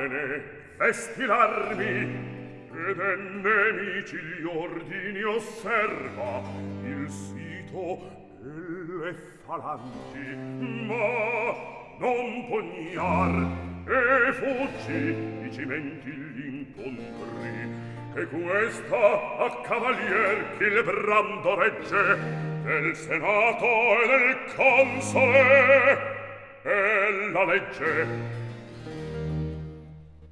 Atene, vesti l'armi, ed ai nemici gli ordini osserva, il sito e le falangi, ma non pugnar e fuggi, i cimenti gli incontri, che questa a cavalier che il brando regge del senato e del console e la legge